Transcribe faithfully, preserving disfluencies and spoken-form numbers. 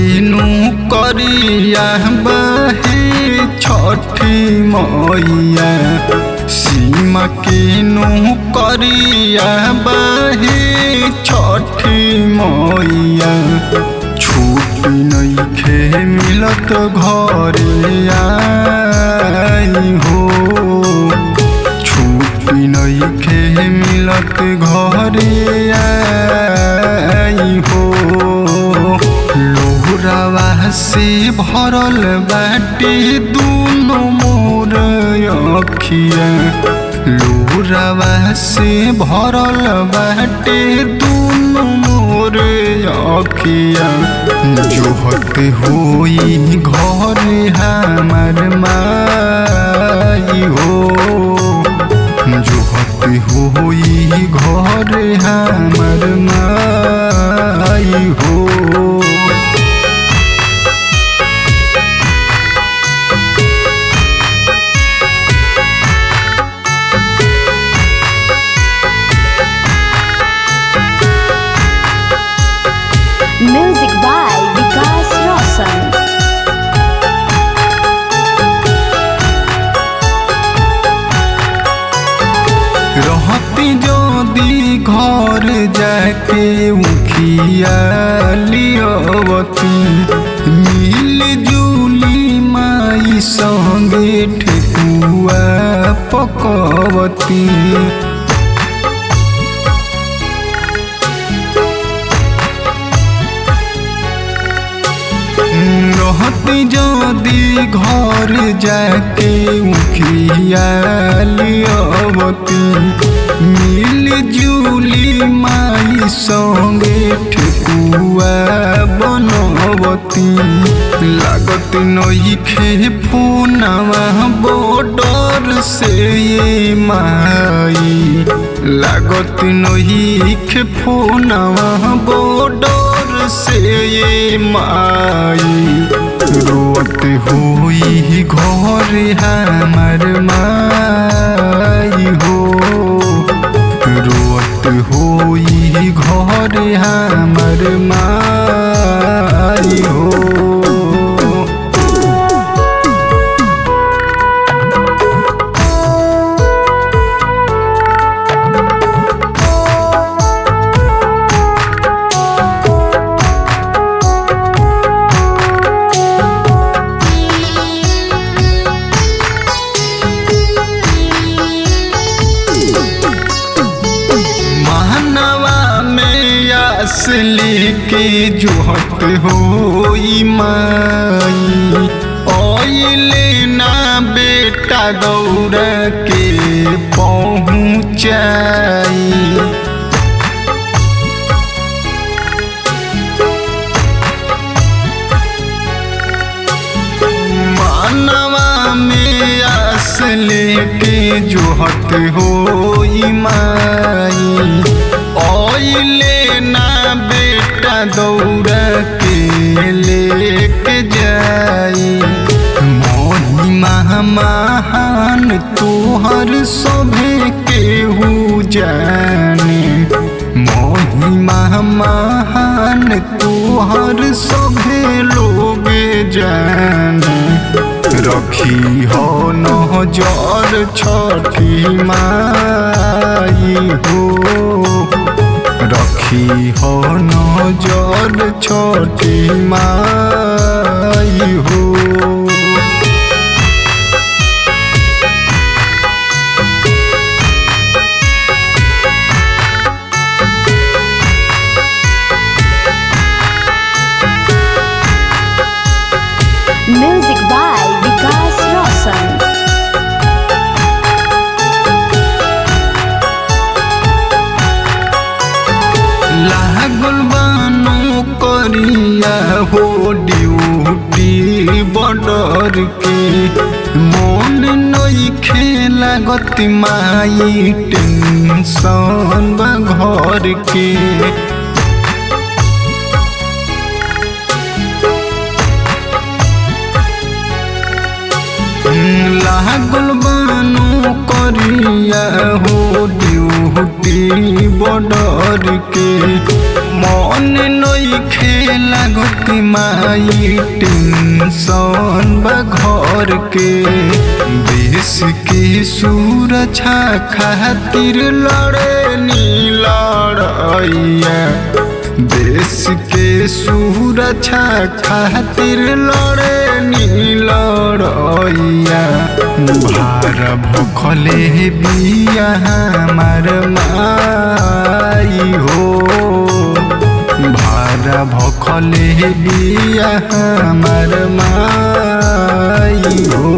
केनू करिया बहे छठी मैया सीमा केनू करिया बहे छठी मैया छुट्टी नइखे मिलत घरे आई हो छुट्टी नइखे मिलत घरे आई हो लोहरावा से भरल बाटे दूनो मोर अखिया लोहरावा से भरल बाटे दूनो मोर अखिया जोहत होई घर हमार माई हो जोहत होई घर हमार माई हो। Music by Vikas Roshan. रहती जदी घर जाके उखिया लियावती मिल जुली माई संगे ठेकुआ पकवती रहती जदी घर जाके उखिया लियावती मिल जुली माई संगे ठेकुआ बनवती लागत नइखे फोनवा बॉर्डर से ये माई लागत नइखे फोनवा बॉर्डर से ये माई रोत होई घर हमार माई हो रोत होई घर हमार माई हो। असली के जोहत होई माई ओइले ना बेटा गौरा के पहुँचाई मानवा में असली के जोहत होई माई ओइले ना बेटा दौड़ा के लेके जाई महिमा महान तोहर सभे केहू जाने महिमा महान तोहर सभे लोग जाने रखी हो नजर छठी माई हो रखी हो नजर छठी माई हो। Music by Vikas Roshan. लागल बानो करिया हो ड्यूटी बॉर्डर के मन नइखे लागत माई टेंशन बा घर के लागल बानो करिया हो ड्यूटी बॉर्डर के मन नइखे लागत माई टेंशन बा घर के देश के सुरक्षा खातिर लड़े नी लड़ैया देश के सुरक्षा खातिर लड़े नी लड़ैया भार भखले बिया हमार माई हो भार भखले बिया हमार माई हो।